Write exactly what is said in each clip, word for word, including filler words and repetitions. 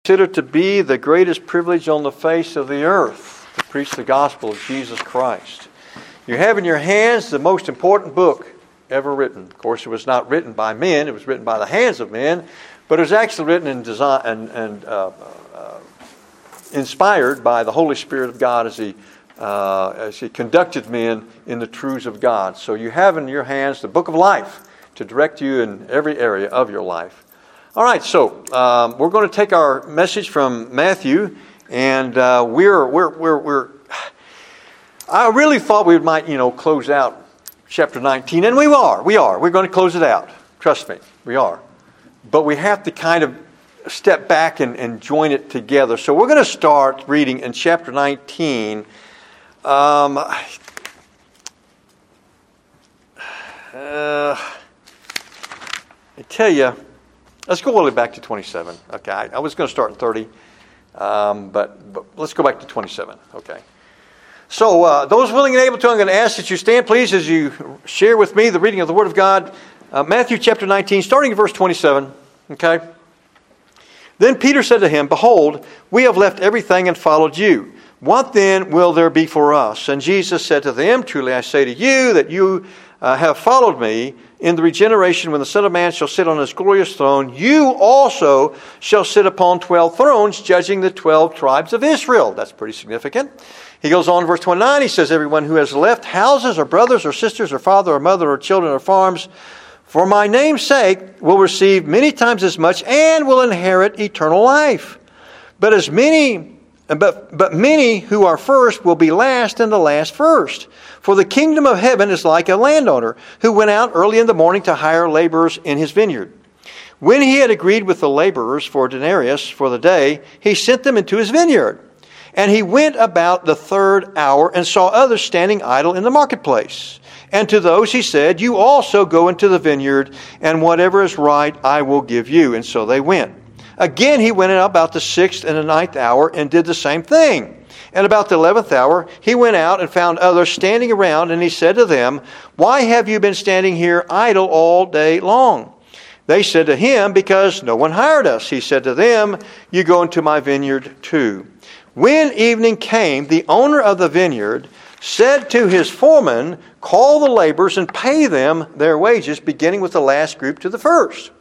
Consider to be the greatest privilege on the face of the earth to preach the gospel of Jesus Christ. You have in your hands the most important book ever written. Of course, it was not written by men; it was written by the hands of men, but it was actually written and design and, and uh, uh, inspired by the Holy Spirit of God as He uh, as He conducted men in the truths of God. So you have in your hands the book of life to direct you in every area of your life. All right, so um, we're going to take our message from Matthew, and uh, we're we're we're we're. I really thought we might, you know, close out chapter nineteen, and we are, we are. We're going to close it out. Trust me, we are. But we have to kind of step back and, and join it together. So we're going to start reading in chapter nineteen. Um, uh, I tell you. Let's go all the way back to twenty-seven. Okay, I, I was going to start in thirty, um, but, but let's go back to twenty-seven. Okay. So, uh, those willing and able to, I'm going to ask that you stand, please, as you share with me the reading of the Word of God. Uh, Matthew chapter nineteen, starting in verse twenty-seven. Okay. Then Peter said to him, "Behold, we have left everything and followed you. What then will there be for us?" And Jesus said to them, "Truly I say to you that you uh, have followed me. In the regeneration, when the Son of Man shall sit on his glorious throne, you also shall sit upon twelve thrones, judging the twelve tribes of Israel." That's pretty significant. He goes on in verse twenty-nine, he says, "Everyone who has left houses or brothers or sisters or father or mother or children or farms, for my name's sake, will receive many times as much and will inherit eternal life. But as many, but, but many who are first will be last, and the last first. For the kingdom of heaven is like a landowner who went out early in the morning to hire laborers in his vineyard. When he had agreed with the laborers for a denarius for the day, he sent them into his vineyard. And he went about the third hour and saw others standing idle in the marketplace. And to those he said, 'You also go into the vineyard, and whatever is right I will give you.' And so they went. Again he went out about the sixth and the ninth hour and did the same thing. And about the eleventh hour, he went out and found others standing around, and he said to them, 'Why have you been standing here idle all day long?' They said to him, 'Because no one hired us.' He said to them, 'You go into my vineyard too.' When evening came, the owner of the vineyard said to his foreman, 'Call the laborers and pay them their wages, beginning with the last group to the first.'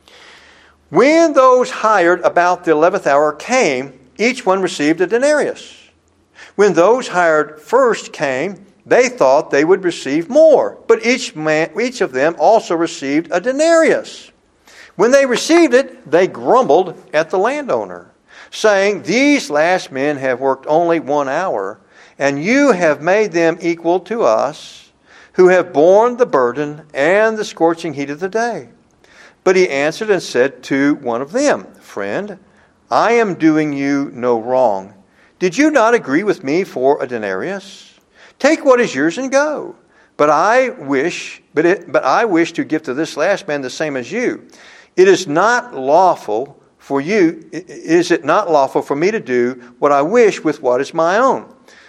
When those hired about the eleventh hour came, each one received a denarius. When those hired first came, they thought they would receive more, but each man, each of them also received a denarius. When they received it, they grumbled at the landowner, saying, 'These last men have worked only one hour, and you have made them equal to us, who have borne the burden and the scorching heat of the day.' But he answered and said to one of them, 'Friend, I am doing you no wrong. Did you not agree with me for a denarius? Take what is yours and go. But I wish, but it, but I wish to give to this last man the same as you. It is not lawful for you. Is it not lawful for me to do what I wish with what is my own?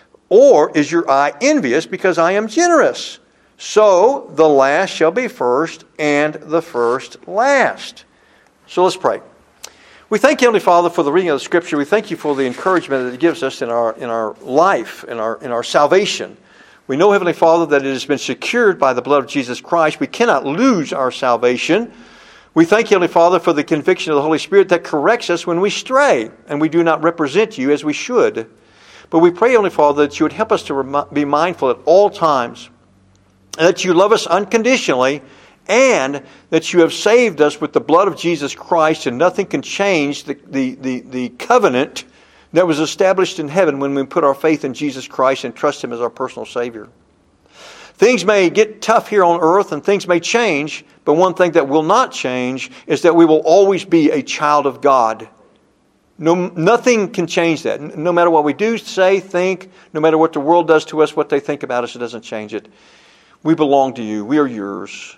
Or is your eye envious because I am generous? So the last shall be first, and the first last." So let's pray. We thank you, Heavenly Father, for the reading of the Scripture. We thank you for the encouragement that it gives us in our in our life, in our in our salvation. We know, Heavenly Father, that it has been secured by the blood of Jesus Christ. We cannot lose our salvation. We thank you, Heavenly Father, for the conviction of the Holy Spirit that corrects us when we stray and we do not represent you as we should. But we pray, Heavenly Father, that you would help us to rem- be mindful at all times, and that you love us unconditionally, and that you have saved us with the blood of Jesus Christ, and nothing can change the, the, the, the covenant that was established in heaven when we put our faith in Jesus Christ and trust Him as our personal Savior. Things may get tough here on earth and things may change, but one thing that will not change is that we will always be a child of God. No, nothing can change that. No matter what we do, say, think, no matter what the world does to us, what they think about us, it doesn't change it. We belong to you. We are yours.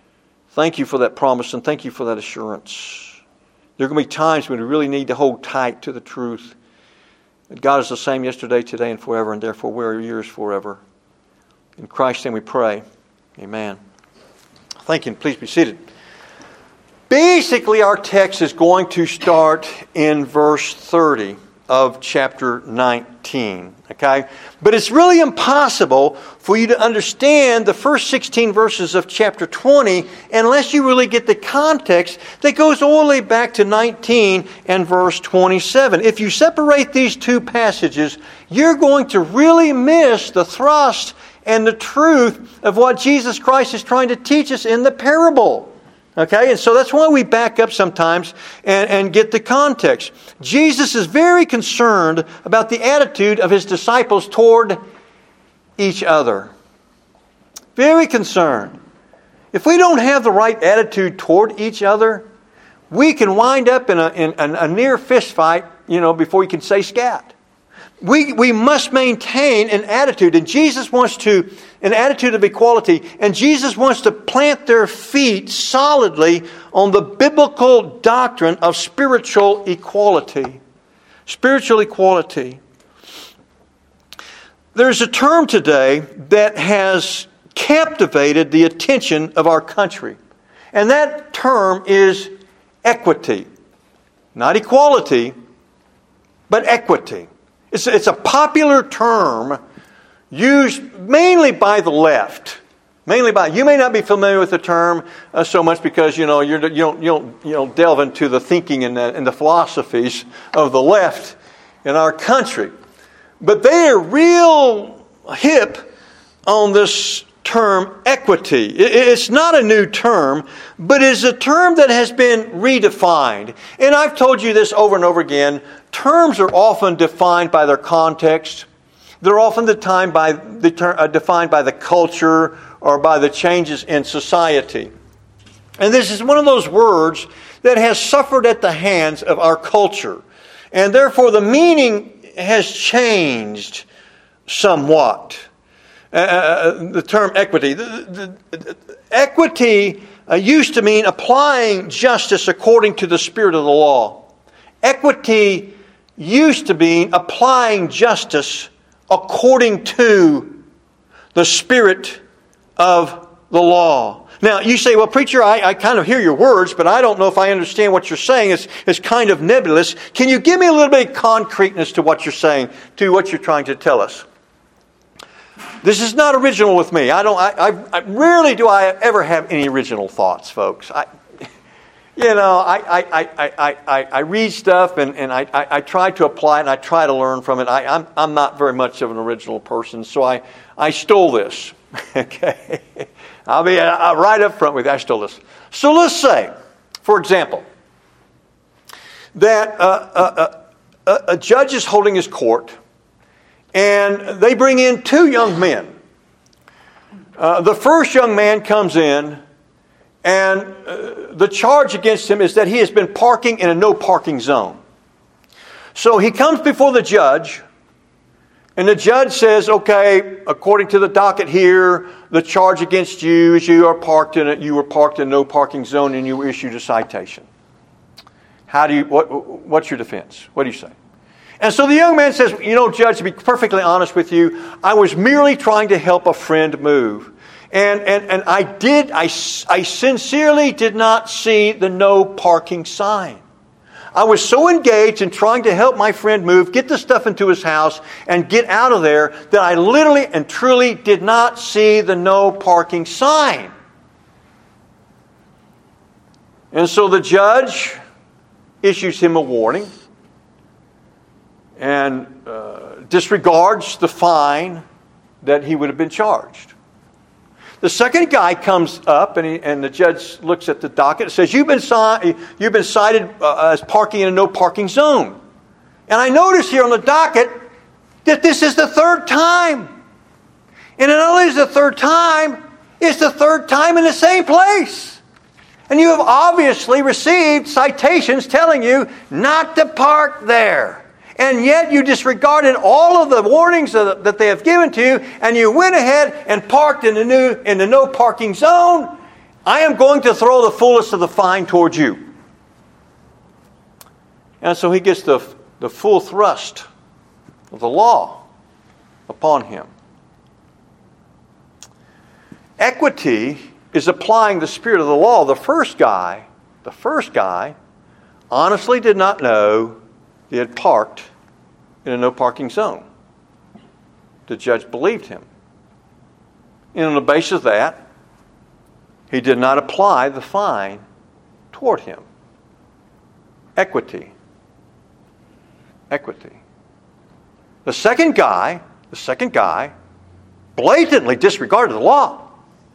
Thank you for that promise, and thank you for that assurance. There are going to be times when we really need to hold tight to the truth that God is the same yesterday, today, and forever, and therefore we are yours forever. In Christ's name we pray. Amen. Thank you, and please be seated. Basically, our text is going to start in verse thirty of chapter nineteen. Okay? But it's really impossible for you to understand the first sixteen verses of chapter twenty unless you really get the context that goes all the way back to nineteen and verse twenty-seven. If you separate these two passages, you're going to really miss the thrust and the truth of what Jesus Christ is trying to teach us in the parable. Okay, and so that's why we back up sometimes and, and get the context. Jesus is very concerned about the attitude of His disciples toward each other. Very concerned. If we don't have the right attitude toward each other, we can wind up in a, in a near fist fight, you know, before you can say scat. We, we must maintain an attitude, and Jesus wants to, an attitude of equality, and Jesus wants to plant their feet solidly on the biblical doctrine of spiritual equality. Spiritual equality. There's a term today that has captivated the attention of our country, and that term is equity. Not equality, but equity. It's, it's a popular term used mainly by the left. Mainly by you may not be familiar with the term uh, so much because you know you're, you don't you don't you don't delve into the thinking and the, and the philosophies of the left in our country, but they are real hip on this term equity. It, it's not a new term, but it's a term that has been redefined. And I've told you this over and over again. Terms are often defined by their context. They're often defined by, defined by the culture or by the changes in society. And this is one of those words that has suffered at the hands of our culture. And therefore the meaning has changed somewhat. Uh, the term equity. The, the, the, equity uh, used to mean applying justice according to the spirit of the law. Equity used to mean applying justice according to the spirit of the law. Now, you say, well, preacher, I, I kind of hear your words, but I don't know if I understand what you're saying. It's, it's kind of nebulous. Can you give me a little bit of concreteness to what you're saying, to what you're trying to tell us? This is not original with me. I don't. I, I, I rarely do I ever have any original thoughts, folks. I, you know, I I, I, I, I, I read stuff and, and I, I, I try to apply it and I try to learn from it. I, I'm I'm not very much of an original person, so I I stole this. Okay, I'll be uh, right up front with you. I stole this. So let's say, for example, that uh, a, a, a judge is holding his court. And they bring in two young men. Uh, the first young man comes in, and uh, the charge against him is that he has been parking in a no parking zone. So he comes before the judge, and the judge says, okay, according to the docket here, the charge against you is you are parked in a, you were parked in a no parking zone and you were issued a citation. How do you, what, what's your defense? What do you say? And so the young man says, you know, Judge, to be perfectly honest with you, I was merely trying to help a friend move. And and, and I did, I, I sincerely did not see the no parking sign. I was so engaged in trying to help my friend move, get the stuff into his house, and get out of there, that I literally and truly did not see the no parking sign. And so the judge issues him a warning. And uh, disregards the fine that he would have been charged. The second guy comes up, and, he, and the judge looks at the docket and says, you've been, si- you've been cited uh, as parking in a no parking zone. And I notice here on the docket that this is the third time. And not only is it the third time, it's the third time in the same place. And you have obviously received citations telling you not to park there. And yet you disregarded all of the warnings that they have given to you, and you went ahead and parked in the new in the no parking zone. I am going to throw the fullest of the fine towards you. And so he gets the, the full thrust of the law upon him. Equity is applying the spirit of the law. The first guy The first guy honestly did not know he had parked in a no parking zone. The judge believed him. And on the basis of that, he did not apply the fine toward him. Equity. Equity. The second guy, the second guy, blatantly disregarded the law.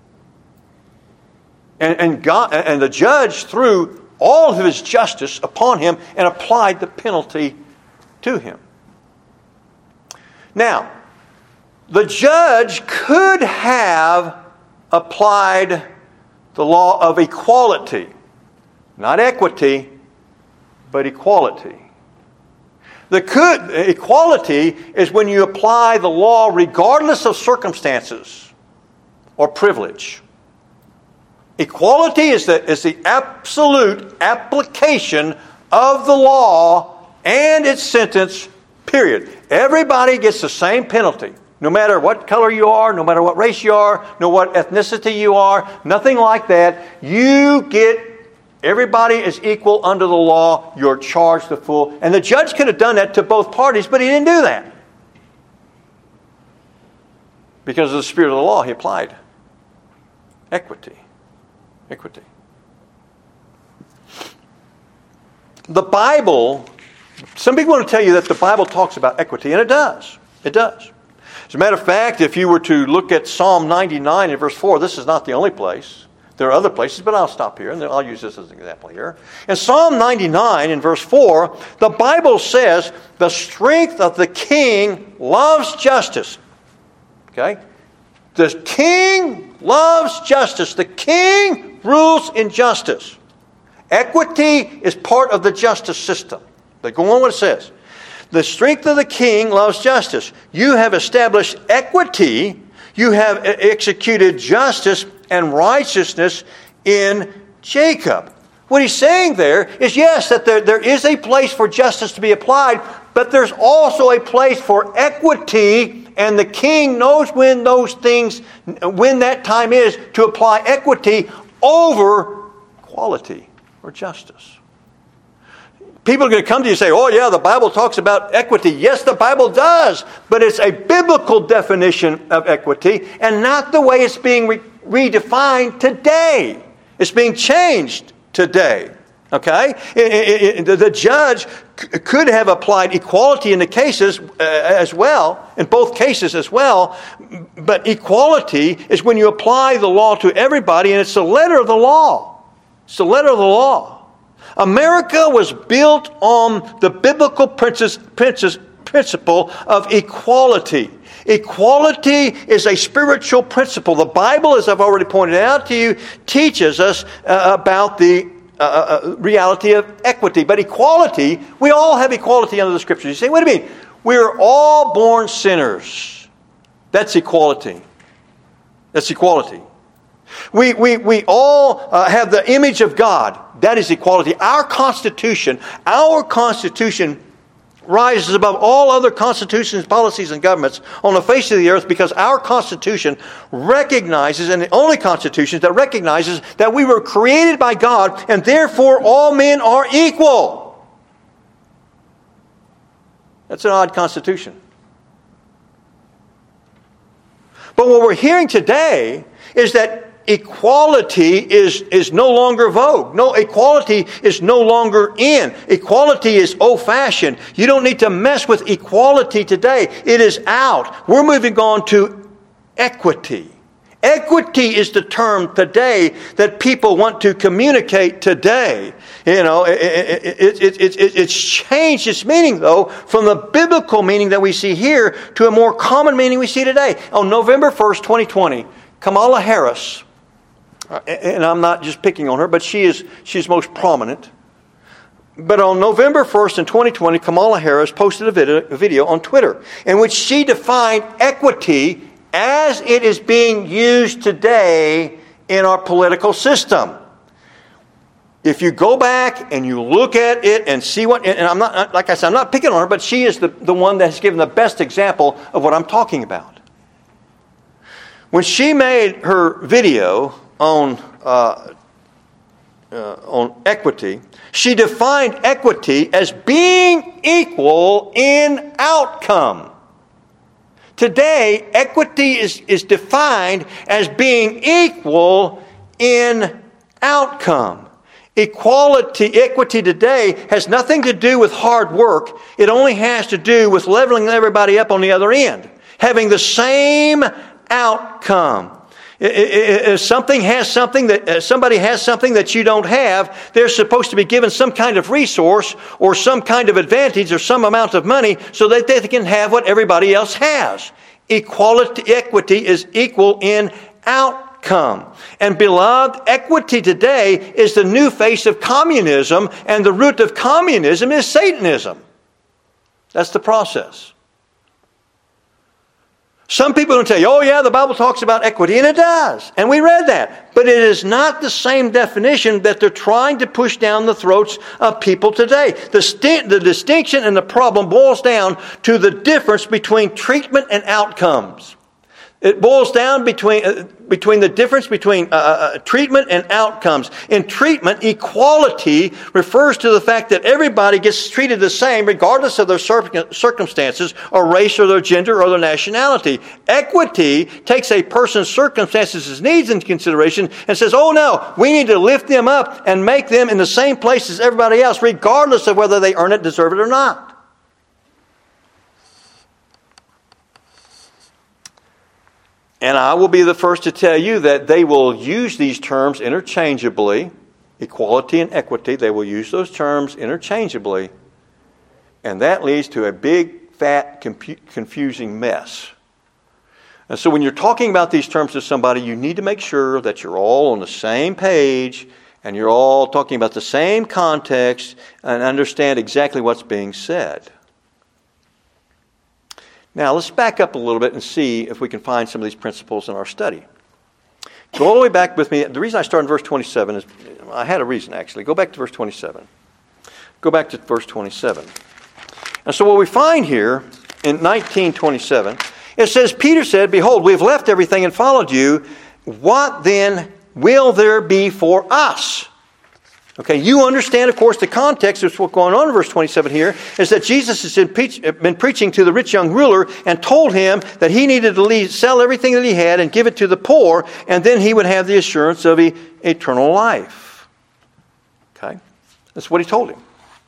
And, and, God, and the judge threw all of his justice upon him and applied the penalty to him. Now, the judge could have applied the law of equality. Not equity, but equality. The could, equality is when you apply the law regardless of circumstances or privilege. Equality is the, is the absolute application of the law and its sentence, period. Everybody gets the same penalty. No matter what color you are, no matter what race you are, no what ethnicity you are, nothing like that. You get, everybody is equal under the law. You're charged the full. And the judge could have done that to both parties, but he didn't do that. Because of the spirit of the law, he applied equity. Equity. The Bible, some people want to tell you that the Bible talks about equity, and it does. It does. As a matter of fact, if you were to look at Psalm ninety-nine in verse four, this is not the only place. There are other places, but I'll stop here, and I'll use this as an example here. In Psalm ninety-nine in verse four, the Bible says, the strength of the king loves justice. Okay? The king loves justice. The king rules in justice. Equity is part of the justice system. But go on what it says. The strength of the king loves justice. You have established equity. You have executed justice and righteousness in Jacob. What he's saying there is, yes, that there, there is a place for justice to be applied, but there's also a place for equity, and the king knows when those things, when that time is to apply equity over quality or justice. People are going to come to you and say, oh yeah, the Bible talks about equity. Yes, the Bible does, but it's a biblical definition of equity and not the way it's being re- redefined today. It's being changed today. Okay? It, it, it, the judge c- could have applied equality in the cases uh, as well, in both cases as well, but equality is when you apply the law to everybody, and it's the letter of the law. It's the letter of the law. America was built on the biblical principle of equality. Equality is a spiritual principle. The Bible, as I've already pointed out to you, teaches us uh, about the uh, uh, reality of equity. But equality, we all have equality under the Scriptures. You say, what do you mean? We're all born sinners. That's equality. That's equality. We, we, we all uh, have the image of God. That is equality. Our Constitution, our Constitution rises above all other constitutions, policies, and governments on the face of the earth because our Constitution recognizes, and the only Constitution that recognizes that we were created by God and therefore all men are equal. That's an odd Constitution. But what we're hearing today is that equality is, is no longer vogue. No, equality is no longer in. Equality is old-fashioned. You don't need to mess with equality today. It is out. We're moving on to equity. Equity is the term today that people want to communicate today. You know, it, it, it, it, it, it's changed its meaning, though, from the biblical meaning that we see here to a more common meaning we see today. On November first, twenty twenty, Kamala Harris, and I'm not just picking on her, but she is she's most prominent. But on November first in twenty twenty, Kamala Harris posted a video, a video on Twitter in which she defined equity as it is being used today in our political system. If you go back and you look at it and see what, and I'm not, like I said, I'm not picking on her, but she is the, the one that has given the best example of what I'm talking about. When she made her video on uh, uh, on equity, she defined equity as being equal in outcome. Today, equity is, is defined as being equal in outcome. Equality, equity today has nothing to do with hard work. It only has to do with leveling everybody up on the other end, having the same outcome. If something has something that somebody has something that you don't have, they're supposed to be given some kind of resource or some kind of advantage or some amount of money so that they can have what everybody else has. Equality, equity is equal in outcome. And beloved, equity today is the new face of communism, and the root of communism is Satanism. That's the process. Some people will tell you, oh yeah, the Bible talks about equity, and it does. And we read that. But it is not the same definition that they're trying to push down the throats of people today. The, st- the distinction and the problem boils down to the difference between treatment and outcomes. It boils down between, uh, between the difference between uh, uh, treatment and outcomes. In treatment, equality refers to the fact that everybody gets treated the same regardless of their cir- circumstances or race or their gender or their nationality. Equity takes a person's circumstances, his needs into consideration and says, oh no, we need to lift them up and make them in the same place as everybody else regardless of whether they earn it, deserve it or not. And I will be the first to tell you that they will use these terms interchangeably, equality and equity. They will use those terms interchangeably. And that leads to a big, fat, confu- confusing mess. And so when you're talking about these terms to somebody, you need to make sure that you're all on the same page and you're all talking about the same context and understand exactly what's being said. Now, let's back up a little bit and see if we can find some of these principles in our study. Go all the way back with me. The reason I started in verse twenty-seven is, I had a reason actually. Go back to verse twenty-seven. Go back to verse twenty-seven. And so what we find here in nineteen twenty-seven, it says, Peter said, behold, we have left everything and followed you. What then will there be for us? Okay, you understand, of course, the context of what's going on in verse twenty-seven here is that Jesus has been preaching to the rich young ruler and told him that he needed to leave, sell everything that he had and give it to the poor, and then he would have the assurance of eternal life. Okay, that's what he told him.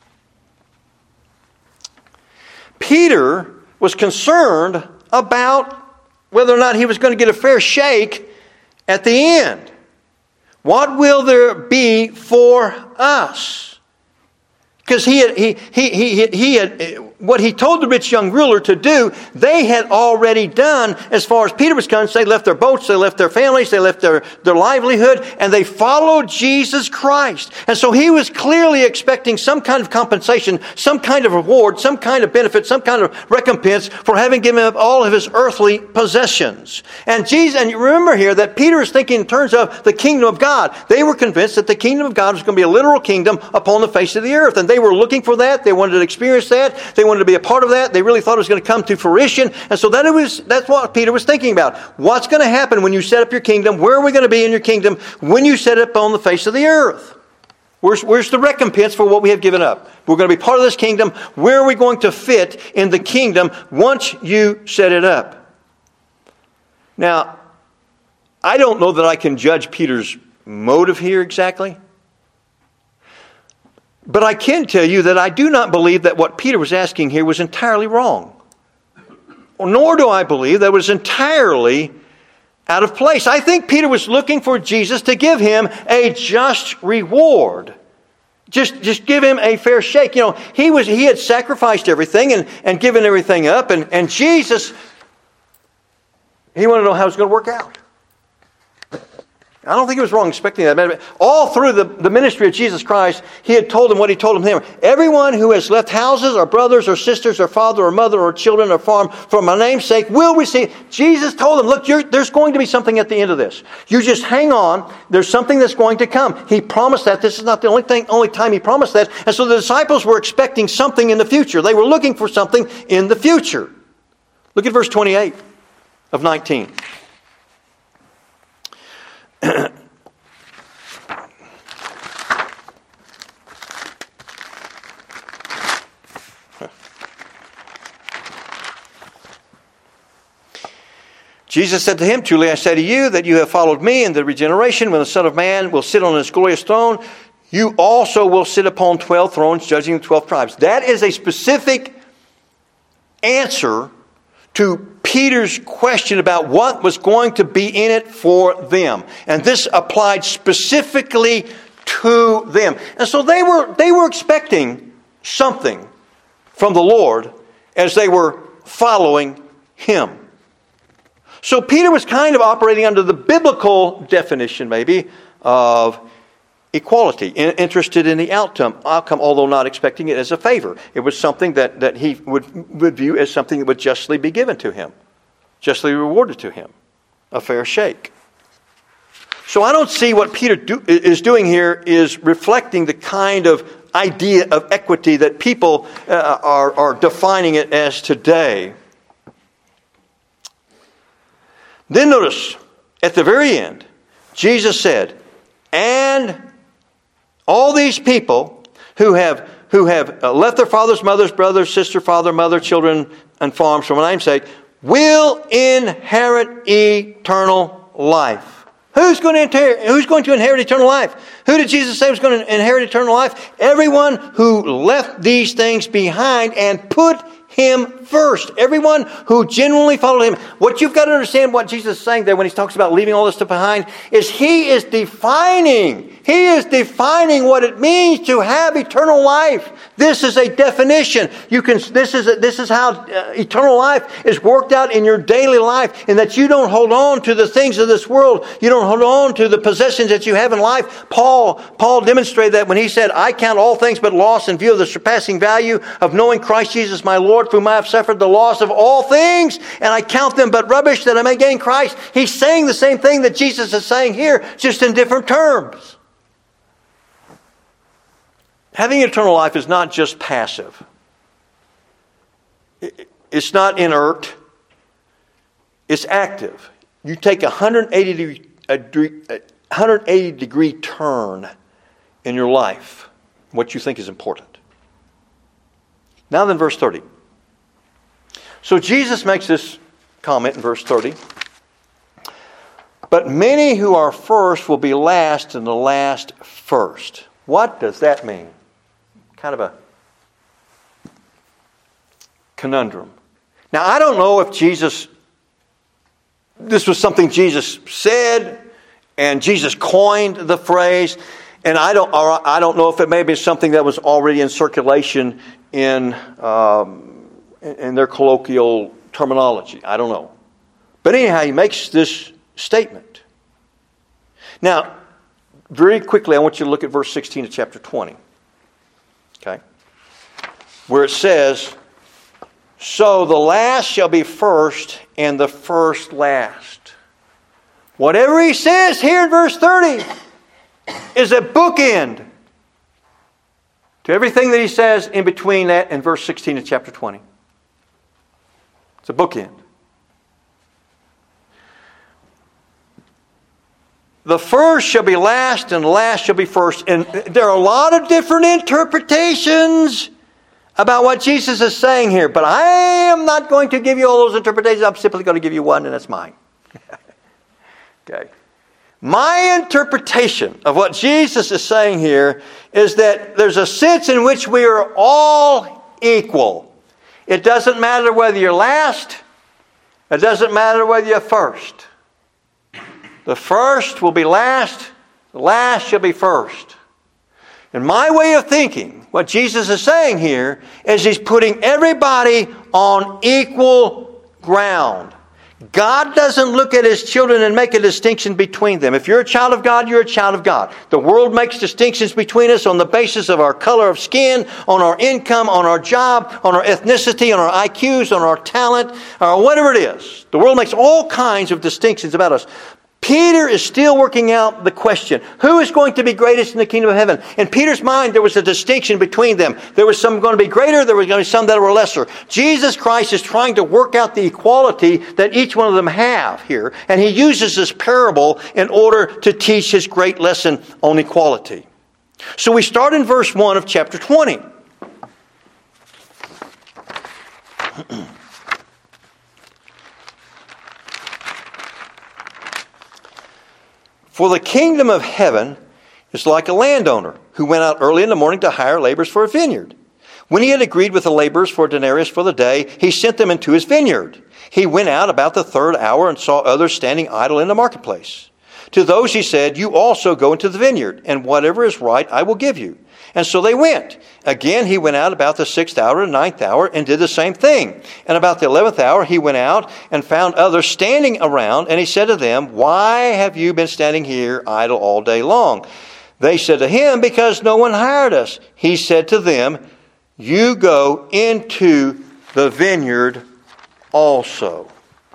Peter was concerned about whether or not he was going to get a fair shake at the end. What will there be for us? Because he had, he, he, he, he had, what he told the rich young ruler to do, they had already done as far as Peter was concerned. They left their boats, they left their families, they left their, their livelihood, and they followed Jesus Christ. And so he was clearly expecting some kind of compensation, some kind of reward, some kind of benefit, some kind of recompense for having given up all of his earthly possessions. And Jesus, and you remember here that Peter is thinking in terms of the kingdom of God. They were convinced that the kingdom of God was going to be a literal kingdom upon the face of the earth. And they were looking for that. They wanted to experience that. They wanted to be a part of that. They really thought it was going to come to fruition. And so that it was, that's what Peter was thinking about. What's going to happen when you set up your kingdom? Where are we going to be in your kingdom when you set it up on the face of the earth? Where's, where's the recompense for what we have given up? We're going to be part of this kingdom. Where are we going to fit in the kingdom once you set it up? Now, I don't know that I can judge Peter's motive here exactly. But I can tell you that I do not believe that what Peter was asking here was entirely wrong. Nor do I believe that it was entirely out of place. I think Peter was looking for Jesus to give him a just reward. Just, just give him a fair shake. You know, he was he had sacrificed everything and, and given everything up. And, and Jesus, he wanted to know how it was going to work out. I don't think he was wrong expecting that. All through the, the ministry of Jesus Christ, he had told him what he told him. Everyone who has left houses or brothers or sisters or father or mother or children or farm for my name's sake will receive. Jesus told them, look, you're, there's going to be something at the end of this. You just hang on. There's something that's going to come. He promised that. This is not the only thing, only time he promised that. And so the disciples were expecting something in the future. They were looking for something in the future. Look at verse twenty-eight of nineteen. Jesus said to him, truly I say to you that you have followed me in the regeneration. When the Son of Man will sit on his glorious throne, you also will sit upon twelve thrones, judging the twelve tribes. That is a specific answer to Peter's question about what was going to be in it for them. And this applied specifically to them. And so they were, they were expecting something from the Lord as they were following Him. So Peter was kind of operating under the biblical definition, maybe, of equality, interested in the outcome, outcome, although not expecting it as a favor. It was something that, that he would, would view as something that would justly be given to him, justly rewarded to him, a fair shake. So I don't see what Peter do, is doing here is reflecting the kind of idea of equity that people uh, are, are defining it as today. Then notice, at the very end, Jesus said, and all these people who have who have left their fathers, mothers, brothers, sister, father, mother, children, and farms for my name's sake, will inherit eternal life. Who's going to inherit, who's going to inherit eternal life? Who did Jesus say was going to inherit eternal life? Everyone who left these things behind and put Him first. Everyone who genuinely followed Him. What you've got to understand what Jesus is saying there when He talks about leaving all this stuff behind is He is defining. He is defining what it means to have eternal life. This is a definition. You can. This is a, this is how uh, eternal life is worked out in your daily life, in that you don't hold on to the things of this world. You don't hold on to the possessions that you have in life. Paul Paul demonstrated that when he said, "I count all things but loss in view of the surpassing value of knowing Christ Jesus my Lord, for whom I have suffered the loss of all things, and I count them but rubbish that I may gain Christ." He's saying the same thing that Jesus is saying here, just in different terms. Having eternal life is not just passive. It's not inert. It's active. You take a one hundred eighty degree, a one hundred eighty degree turn in your life, what you think is important. Now then, verse thirty. So Jesus makes this comment in verse thirty. But many who are first will be last, and the last first. What does that mean? Kind of a conundrum. Now, I don't know if Jesus, this was something Jesus said, and Jesus coined the phrase, and I don't, or I don't know if it may be something that was already in circulation in um, in their colloquial terminology. I don't know. But anyhow, he makes this statement. Now, very quickly, I want you to look at verse sixteen of chapter twenty. Okay? Where it says, so the last shall be first, and the first last. Whatever he says here in verse thirty is a bookend to everything that he says in between that and verse sixteen of chapter twenty. It's a bookend. The first shall be last, and the last shall be first. And there are a lot of different interpretations about what Jesus is saying here. But I am not going to give you all those interpretations. I'm simply going to give you one, and that's mine. Okay. My interpretation of what Jesus is saying here is that there's a sense in which we are all equal. It doesn't matter whether you're last. It doesn't matter whether you're first. The first will be last, the last shall be first. In my way of thinking, what Jesus is saying here is He's putting everybody on equal ground. God doesn't look at His children and make a distinction between them. If you're a child of God, you're a child of God. The world makes distinctions between us on the basis of our color of skin, on our income, on our job, on our ethnicity, on our I Qs, on our talent, or whatever it is. The world makes all kinds of distinctions about us. Peter is still working out the question, who is going to be greatest in the kingdom of heaven? In Peter's mind, there was a distinction between them. There was some going to be greater, there was going to be some that were lesser. Jesus Christ is trying to work out the equality that each one of them have here. And He uses this parable in order to teach His great lesson on equality. So we start in verse one of chapter twenty. For the kingdom of heaven is like a landowner who went out early in the morning to hire laborers for a vineyard. When he had agreed with the laborers for a denarius for the day, he sent them into his vineyard. He went out about the third hour and saw others standing idle in the marketplace. To those he said, you also go into the vineyard, and whatever is right I will give you. And so they went. Again he went out about the sixth hour and ninth hour and did the same thing. And about the eleventh hour he went out and found others standing around, and he said to them, why have you been standing here idle all day long? They said to him, because no one hired us. He said to them, you go into the vineyard also.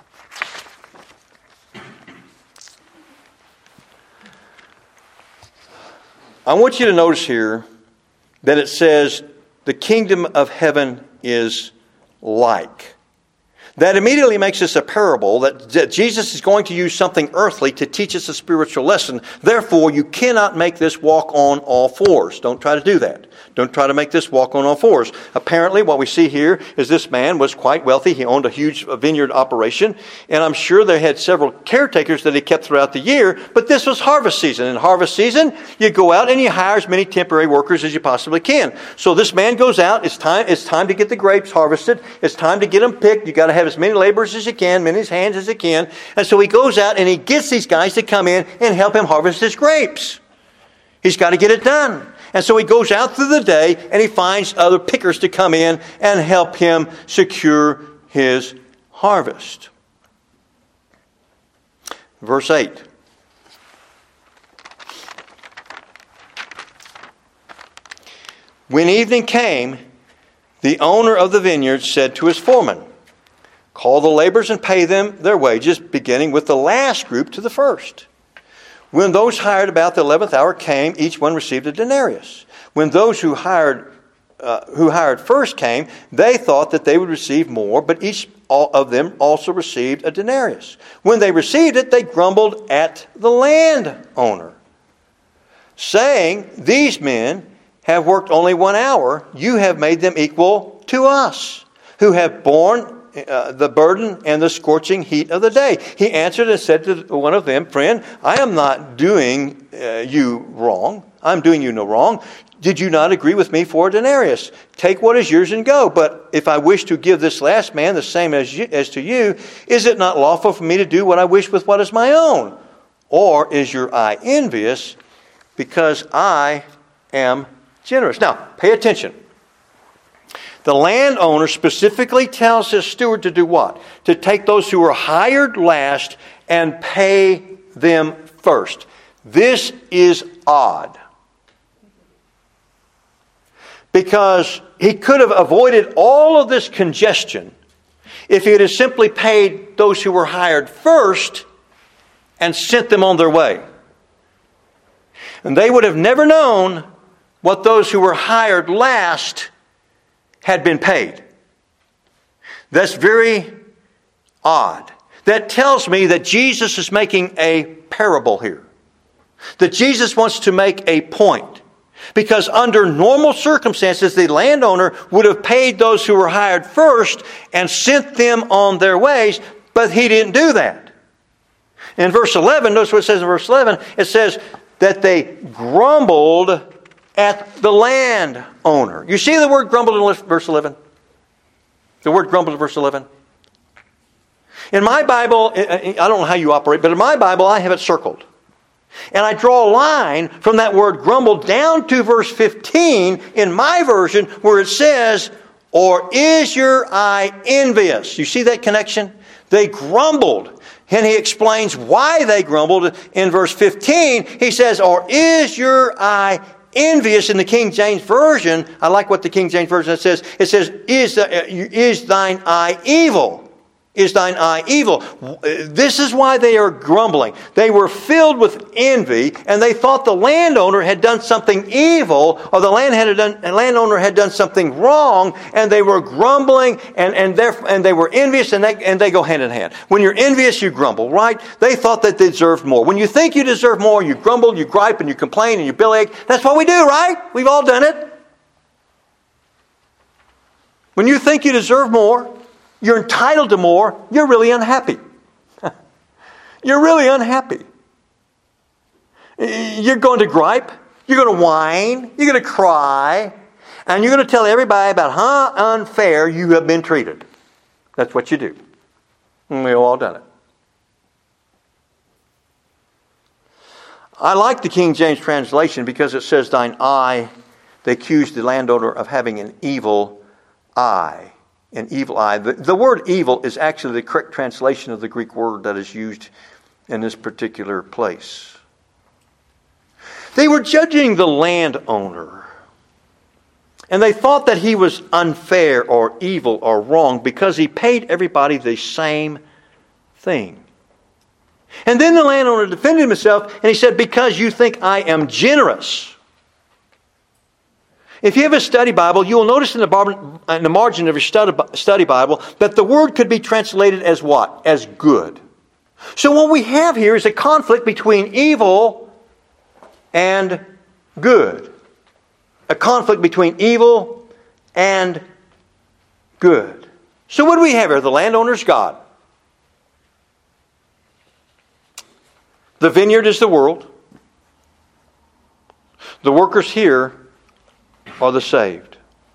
I want you to notice here that it says the kingdom of heaven is like. That immediately makes this a parable that, that Jesus is going to use something earthly to teach us a spiritual lesson. Therefore, you cannot make this walk on all fours. Don't try to do that. Don't try to make this walk on all fours. Apparently, what we see here is this man was quite wealthy. He owned a huge vineyard operation. And I'm sure they had several caretakers that he kept throughout the year. But this was harvest season. In harvest season, you go out and you hire as many temporary workers as you possibly can. So this man goes out. It's time, it's time to get the grapes harvested. It's time to get them picked. You got to have as many laborers as you can, many hands as you can. And so he goes out and he gets these guys to come in and help him harvest his grapes. He's got to get it done. And so he goes out through the day and he finds other pickers to come in and help him secure his harvest. Verse eight. When evening came, the owner of the vineyard said to his foreman, call the laborers and pay them their wages, beginning with the last group to the first. When those hired about the eleventh hour came, each one received a denarius. When those who hired uh, who hired first came, they thought that they would receive more, but each all of them also received a denarius. When they received it, they grumbled at the landowner, saying, these men have worked only one hour. You have made them equal to us, who have borne Uh, the burden and the scorching heat of the day. He answered and said to one of them, friend, I am not doing uh, you wrong. I'm doing you no wrong. Did you not agree with me for a denarius? Take what is yours and go. But if I wish to give this last man the same as, you, as to you, is it not lawful for me to do what I wish with what is my own? Or is your eye envious because I am generous? Now, pay attention. The landowner specifically tells his steward to do what? To take those who were hired last and pay them first. This is odd. Because he could have avoided all of this congestion if he had simply paid those who were hired first and sent them on their way. And they would have never known what those who were hired last had been paid. That's very odd. That tells me that Jesus is making a parable here. That Jesus wants to make a point. Because under normal circumstances, the landowner would have paid those who were hired first and sent them on their ways, but he didn't do that. In verse eleven, notice what it says in verse eleven. It says that they grumbled at the landowner. You see the word grumbled in verse eleven? The word grumbled in verse eleven? In my Bible, I don't know how you operate, but in my Bible, I have it circled. And I draw a line from that word grumbled down to verse fifteen in my version where it says, or is your eye envious? You see that connection? They grumbled. And he explains why they grumbled. In verse fifteen, he says, or is your eye envious? In the King James Version, I like what the King James Version says. It says, is, the, is thine eye evil? Is thine eye evil? This is why they are grumbling. They were filled with envy, and they thought the landowner had done something evil, or the land had done, landowner had done something wrong, and they were grumbling, and and, and they were envious, and they, and they go hand in hand. When you're envious, you grumble, right? They thought that they deserved more. When you think you deserve more, you grumble, you gripe, and you complain, and you bellyache. That's what we do, right? We've all done it. When you think you deserve more, you're entitled to more, you're really unhappy. You're really unhappy. You're going to gripe. You're going to whine. You're going to cry. And you're going to tell everybody about how unfair you have been treated. That's what you do. And we've all done it. I like the King James translation because it says, thine eye, they accused the landowner of having an evil eye. An evil eye. The, the word evil is actually the correct translation of the Greek word that is used in this particular place. They were judging the landowner. And they thought that he was unfair or evil or wrong because he paid everybody the same thing. And then the landowner defended himself and he said, because you think I am generous. If you have a study Bible, you will notice in the, bar- in the margin of your study, study Bible that the word could be translated as what? As good. So what we have here is a conflict between evil and good. A conflict between evil and good. So what do we have here? The landowner's God. The vineyard is the world. The workers here are the saved.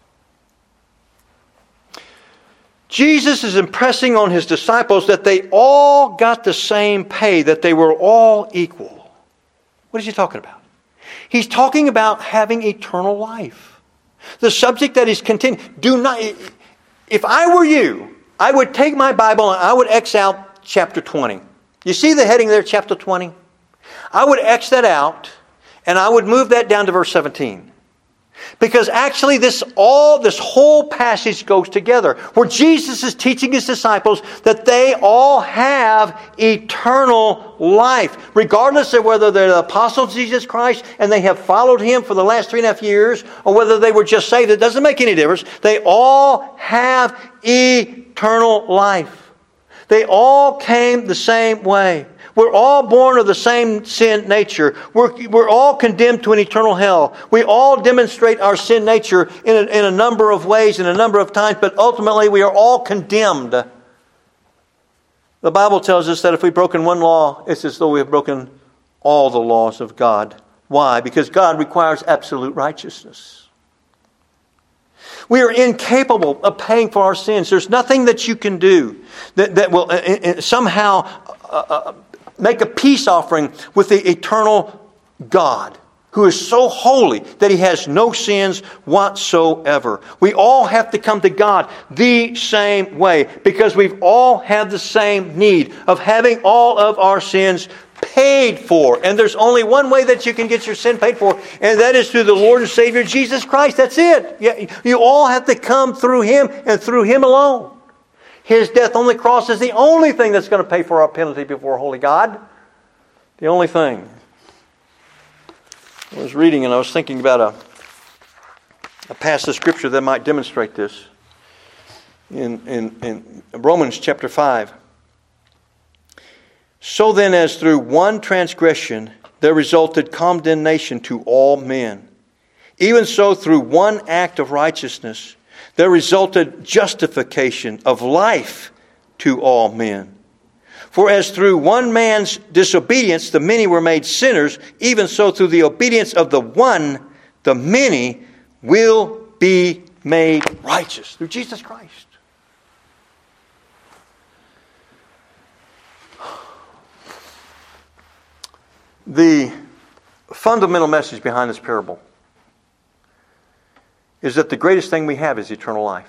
Jesus is impressing on His disciples that they all got the same pay, that they were all equal. What is He talking about? He's talking about having eternal life. The subject that He's continuing. Do not. If I were you, I would take my Bible and I would X out chapter twenty. You see the heading there, chapter twenty? I would X that out and I would move that down to verse seventeen. Because actually this all this whole passage goes together. Where Jesus is teaching His disciples that they all have eternal life. Regardless of whether they're the apostles of Jesus Christ and they have followed Him for the last three and a half years, or whether they were just saved, it doesn't make any difference. They all have eternal life. They all came the same way. We're all born of the same sin nature. We're, we're all condemned to an eternal hell. We all demonstrate our sin nature in a, in a number of ways, in a number of times, but ultimately we are all condemned. The Bible tells us that if we've broken one law, it's as though we have broken all the laws of God. Why? Because God requires absolute righteousness. We are incapable of paying for our sins. There's nothing that you can do that, that will uh, uh, somehow uh, uh, make a peace offering with the eternal God, who is so holy that He has no sins whatsoever. We all have to come to God the same way, because we've all had the same need of having all of our sins paid for. And there's only one way that you can get your sin paid for, and that is through the Lord and Savior Jesus Christ. That's it. You all have to come through Him and through Him alone. His death on the cross is the only thing that's going to pay for our penalty before holy God. The only thing. I was reading and I was thinking about a, a passage of Scripture that might demonstrate this. In, in, in Romans chapter five. So then, as through one transgression there resulted condemnation to all men, even so through one act of righteousness there resulted justification of life to all men. For as through one man's disobedience the many were made sinners, even so through the obedience of the one the many will be made righteous. Through Jesus Christ. The fundamental message behind this parable is that the greatest thing we have is eternal life.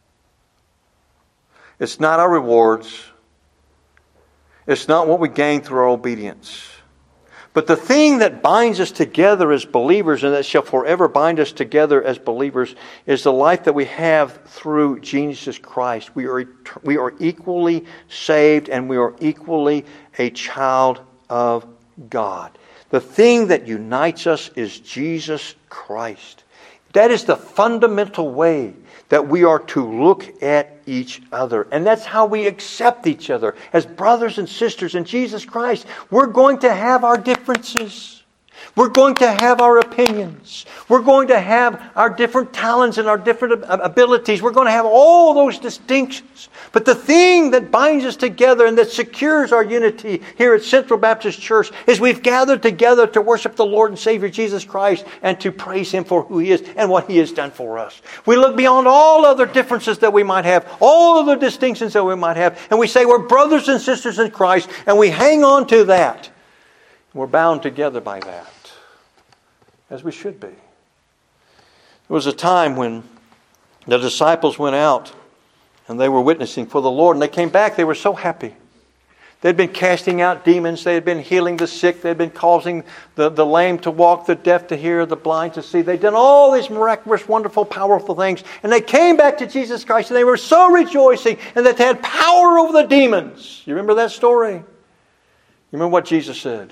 It's not our rewards. It's not what we gain through our obedience. But the thing that binds us together as believers, and that shall forever bind us together as believers, is the life that we have through Jesus Christ. We are, we are equally saved, and we are equally a child of God. The thing that unites us is Jesus Christ. That is the fundamental way that we are to look at each other. And that's how we accept each other as brothers and sisters in Jesus Christ. We're going to have our differences. We're going to have our opinions. We're going to have our different talents and our different abilities. We're going to have all those distinctions. But the thing that binds us together and that secures our unity here at Central Baptist Church is we've gathered together to worship the Lord and Savior Jesus Christ and to praise Him for who He is and what He has done for us. We look beyond all other differences that we might have, all other distinctions that we might have, and we say we're brothers and sisters in Christ, and we hang on to that. We're bound together by that, as we should be. There was a time when the disciples went out and they were witnessing for the Lord, and they came back, they were so happy. They'd been casting out demons, they had been healing the sick, they had been causing the, the lame to walk, the deaf to hear, the blind to see. They'd done all these miraculous, wonderful, powerful things, and they came back to Jesus Christ, and they were so rejoicing, and that they had power over the demons. You remember that story? You remember what Jesus said?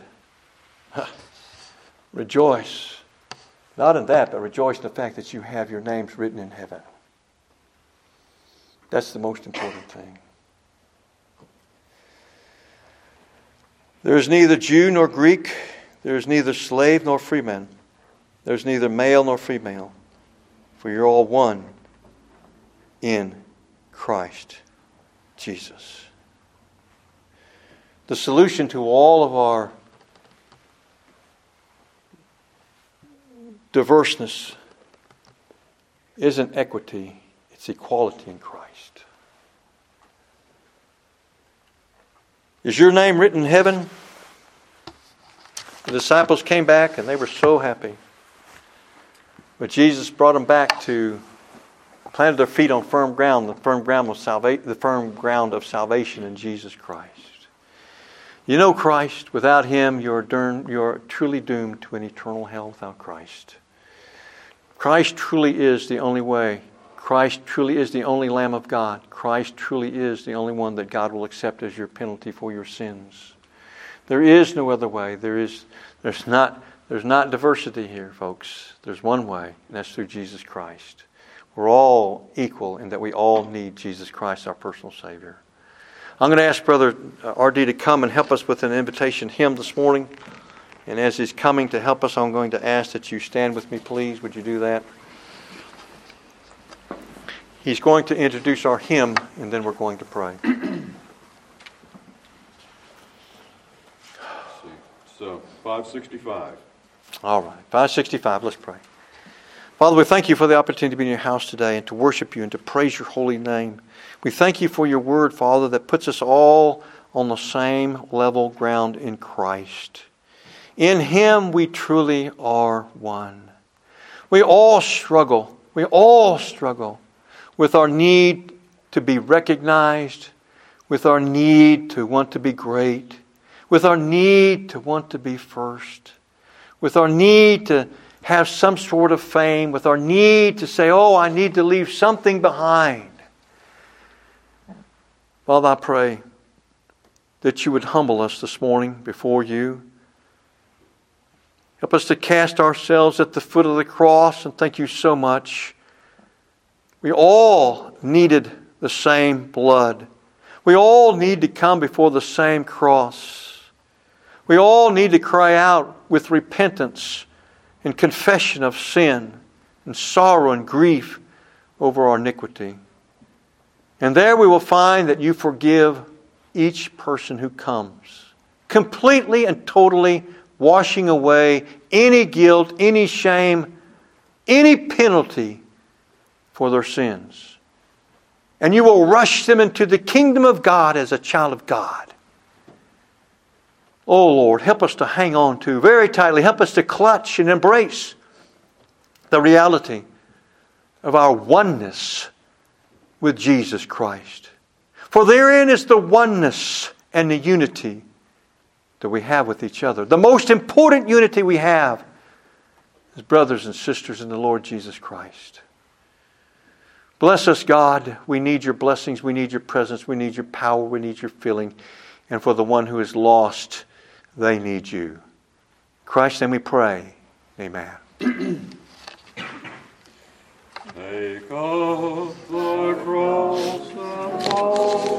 Rejoice. Not in that, but rejoice in the fact that you have your names written in heaven. That's the most important thing. There is neither Jew nor Greek. There is neither slave nor freeman. There is neither male nor female. For you're all one in Christ Jesus. The solution to all of our diverseness isn't equity, it's equality in Christ. Is your name written in heaven? The disciples came back and they were so happy. But Jesus brought them back to, planted their feet on firm ground, the firm ground of salvation, the firm ground of salvation in Jesus Christ. You know Christ. Without Him, you're, doomed, you're truly doomed to an eternal hell without Christ. Christ truly is the only way. Christ truly is the only Lamb of God. Christ truly is the only one that God will accept as your penalty for your sins. There is no other way. There is, there's not, there's not diversity here, folks. There's one way, and that's through Jesus Christ. We're all equal in that we all need Jesus Christ, our personal Savior. I'm going to ask Brother R D to come and help us with an invitation hymn this morning. And as he's coming to help us, I'm going to ask that you stand with me, please. Would you do that? He's going to introduce our hymn, and then we're going to pray. So, five sixty-five. All right, five sixty-five. Let's pray. Father, we thank you for the opportunity to be in your house today and to worship you and to praise your holy name. We thank you for your word, Father, that puts us all on the same level ground in Christ. In Him we truly are one. We all struggle. We all struggle with our need to be recognized, with our need to want to be great, with our need to want to be first, with our need to have some sort of fame, with our need to say, oh, I need to leave something behind. Father, I pray that you would humble us this morning before you. Help us to cast ourselves at the foot of the cross, and thank you so much. We all needed the same blood. We all need to come before the same cross. We all need to cry out with repentance and confession of sin and sorrow and grief over our iniquity. And there we will find that you forgive each person who comes, completely and totally washing away any guilt, any shame, any penalty for their sins. And you will rush them into the kingdom of God as a child of God. Oh Lord, help us to hang on to very tightly. Help us to clutch and embrace the reality of our oneness with Jesus Christ. For therein is the oneness and the unity that we have with each other. The most important unity we have as brothers and sisters in the Lord Jesus Christ. Bless us, God. We need your blessings. We need your presence. We need your power. We need your filling. And for the one who is lost, they need you. In Christ's name we pray. Amen. Take up the cross and follow